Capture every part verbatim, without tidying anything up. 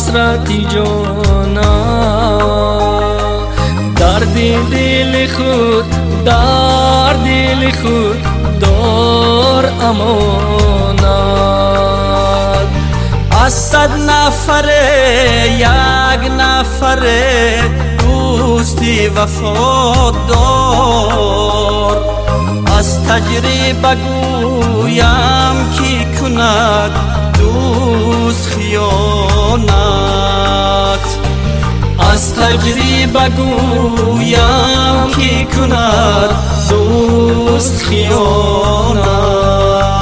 حسرتی جانم، درد دل خود در دل خود دار امانت. از صد نفره یک نفره دوستی وفادار، از تجربه گویم کی کند دوست خیانت. از تجربه گویم کی کند دوست خیانت.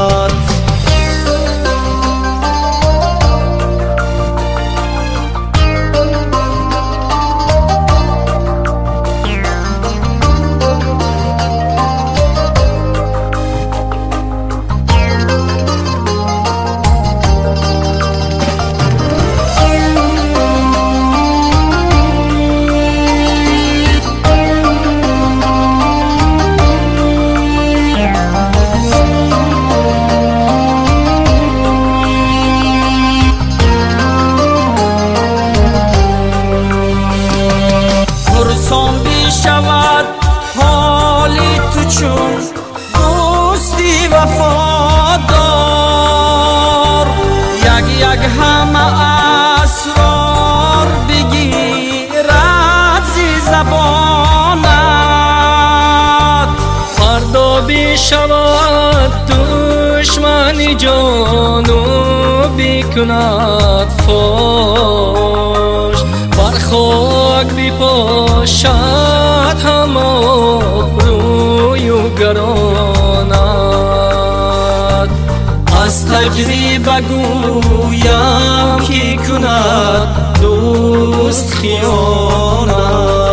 شود حالی تو چون دوستی وفادار، یک یک همه اسرار بگیرد زی زبانت. فردا بشود دشمنی جانو بکند فاش، بر خاک بپاشد هم آبروی و گرانت. از تجربه گویم کی کند دوست خیانت.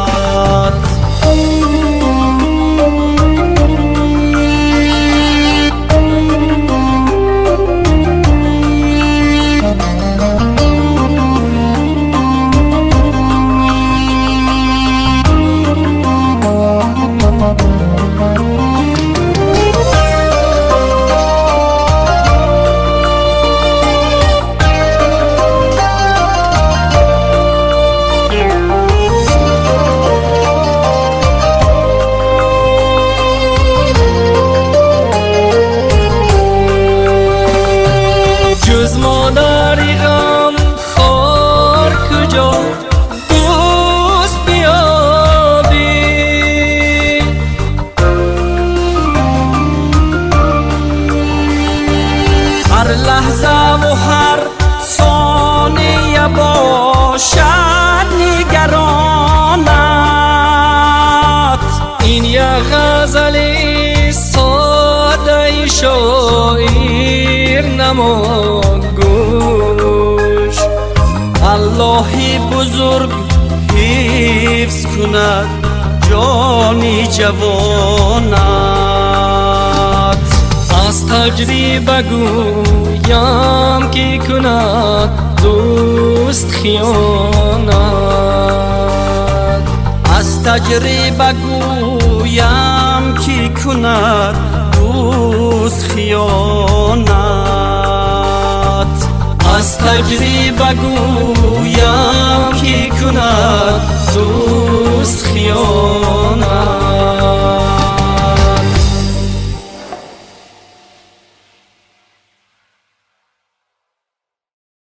جز مادری غم خار کجا دوست بیابی، هر لحظه و هر ثانیه باشد نگرانت. این یک غزل ساده شاعر نماد گوش، اللهی بزرگ حفظ کند جانی جوانت. از تجربه گویم کی کند دوست خیانت. از تجربه گویم کی کند دوست خیانت. از تجربه گویم کی کند دوست خیانت.